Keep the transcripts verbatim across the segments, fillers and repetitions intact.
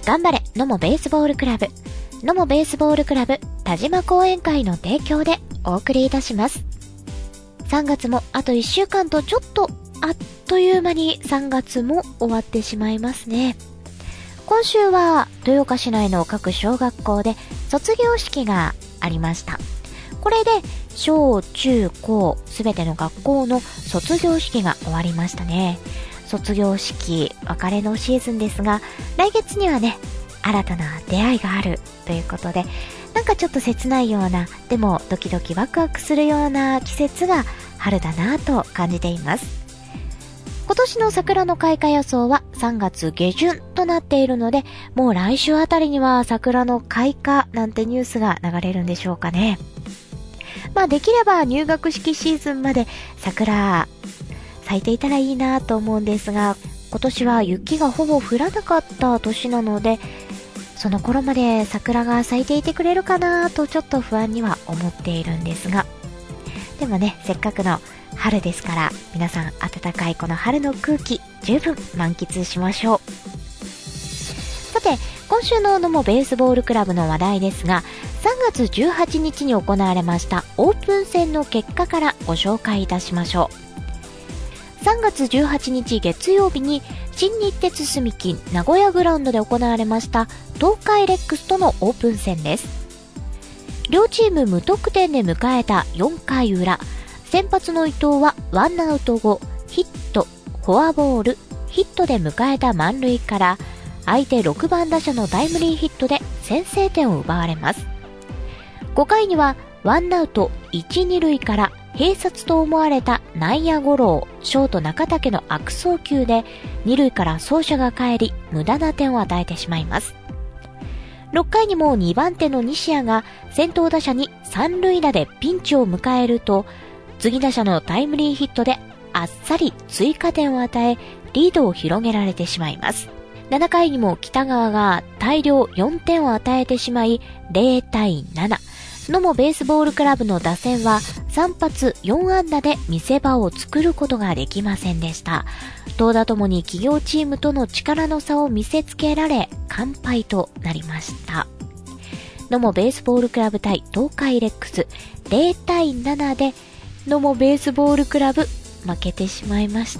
頑張れ野茂ベースボールクラブ、野茂ベースボールクラブ田島講演会の提供でお送りいたします。さんがつもあといっしゅうかんとちょっとあっという間にさんがつも終わってしまいますね。今週は豊岡市内の各小学校で卒業式がありました。これで小中高すべての学校の卒業式が終わりましたね。卒業式別れのシーズンですが、来月にはね新たな出会いがあるということで、なんかちょっと切ないような、でもドキドキワクワクするような季節が春だなと感じています。今年の桜の開花予想はさんがつげじゅんとなっているので、もう来週あたりには桜の開花なんてニュースが流れるんでしょうかね。まあできれば入学式シーズンまで桜咲いていたらいいなと思うんですが、今年は雪がほぼ降らなかった年なので、その頃まで桜が咲いていてくれるかなとちょっと不安には思っているんですが、でもね、せっかくの春ですから、皆さん暖かいこの春の空気十分満喫しましょう。さて、今週の野茂ベースボールクラブの話題ですが、さんがつじゅうはちにちに行われましたオープン戦の結果からご紹介いたしましょう。さんがつじゅうはちにち月曜日に新日鉄住金名古屋グラウンドで行われました東海レックスとのオープン戦です。両チーム無得点で迎えたよんかいうら、先発の伊藤はワンアウト後、ヒット、フォアボール、ヒットで迎えた満塁から、相手ろくばん打者のタイムリーヒットで先制点を奪われます。ごかいにはワンアウトいち、にるいから併殺と思われた内野ゴロをショート中竹の悪送球でにるいから走者が帰り無駄な点を与えてしまいます。ろっかいにもにばんての西谷が先頭打者に三塁打でピンチを迎えると、次打者のタイムリーヒットであっさり追加点を与えリードを広げられてしまいます。ななかいにも北川が大量よんてんを与えてしまいぜろたいなな。野茂ベースボールクラブの打線はさんぱつよんあんだで見せ場を作ることができませんでした。投打ともに企業チームとの力の差を見せつけられ完敗となりました。野茂ベースボールクラブ対東海レックスぜろたいななで野茂ベースボールクラブ負けてしまいました。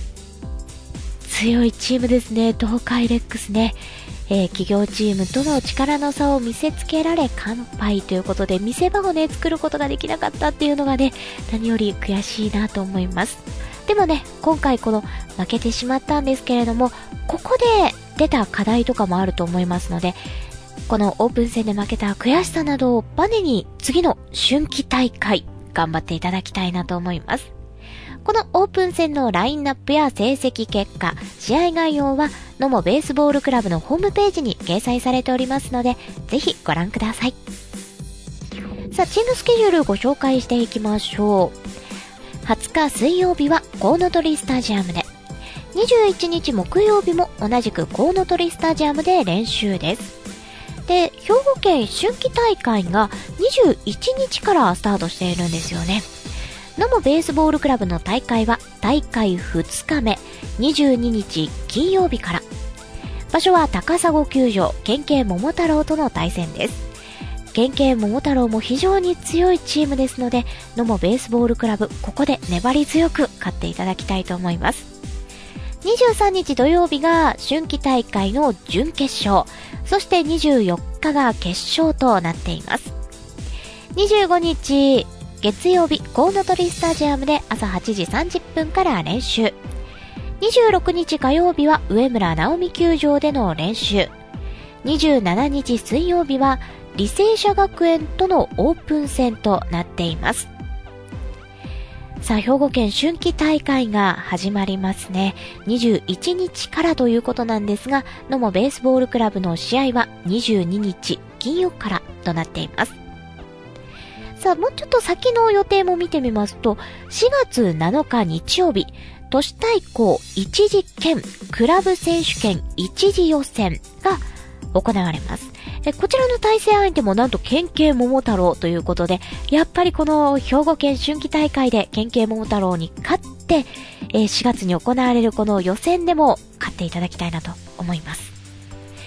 強いチームですね、東海レックスね。えー、企業チームとの力の差を見せつけられ完敗ということで、見せ場をね作ることができなかったっていうのがね、何より悔しいなと思います。でもね、今回この負けてしまったんですけれども、ここで出た課題とかもあると思いますので、このオープン戦で負けた悔しさなどをバネに次の春季大会頑張っていただきたいなと思います。このオープン戦のラインナップや成績結果、試合概要は野茂ベースボールクラブのホームページに掲載されておりますので、ぜひご覧ください。さあ、チームスケジュールご紹介していきましょう。はつか水曜日はコウノトリスタジアムで、にじゅういちにち木曜日も同じくコウノトリスタジアムで練習です。で、兵庫県春季大会がにじゅういちにちからスタートしているんですよね。野茂ベースボールクラブの大会は大会ふつかめにじゅうににち金曜日から。場所は高砂球場県警桃太郎との対戦です。県警桃太郎も非常に強いチームですので、野茂ベースボールクラブここで粘り強く勝っていただきたいと思います。にじゅうさんにち土曜日が春季大会の準決勝、そしてにじゅうよっかが決勝となっています。にじゅうごにち月曜日、コウノトリスタジアムで朝はちじさんじゅっぷんから練習。にじゅうろくにち火曜日は上村直美球場での練習。にじゅうしちにち水曜日は履正社学園とのオープン戦となっています。さあ、兵庫県春季大会が始まりますね。にじゅういちにちからということなんですが、野茂ベースボールクラブの試合はにじゅうににち金曜からとなっています。さあ、もうちょっと先の予定も見てみますと、しがつなのか日曜日、都市対抗一次兼クラブ選手権一次予選が行われます。えこちらの対戦相手もなんと県警桃太郎ということで、やっぱりこの兵庫県春季大会で県警桃太郎に勝って、えしがつに行われるこの予選でも勝っていただきたいなと思います。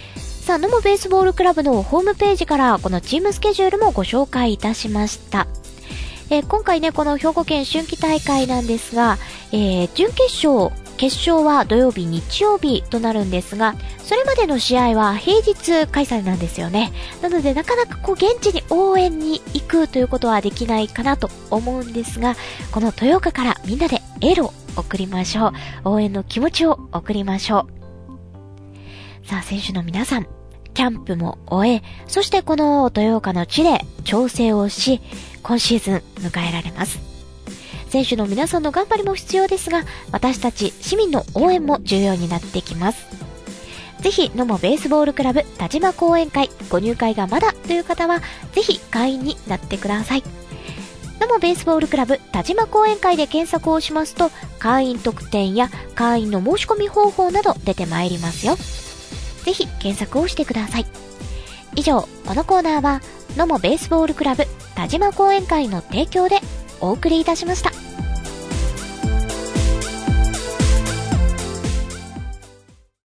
さあ、野茂ベースボールクラブのホームページからこのチームスケジュールもご紹介いたしました。えー、今回ね、この兵庫県春季大会なんですが、えー、準決勝、決勝は土曜日、日曜日となるんですが、それまでの試合は平日開催なんですよね。なのでなかなかこう現地に応援に行くということはできないかなと思うんですが、この豊岡からみんなでエールを送りましょう。応援の気持ちを送りましょう。さあ、選手の皆さん、キャンプも終え、そしてこの豊岡の地で調整をし、今シーズン迎えられます。選手の皆さんの頑張りも必要ですが、私たち市民の応援も重要になってきます。ぜひ、野茂ベースボールクラブ田島講演会、ご入会がまだという方は、ぜひ会員になってください。野茂ベースボールクラブ田島講演会で検索をしますと、会員特典や会員の申し込み方法など出てまいりますよ。ぜひ検索をしてください。以上、このコーナーは野茂ベースボールクラブ田島講演会の提供でお送りいたしました。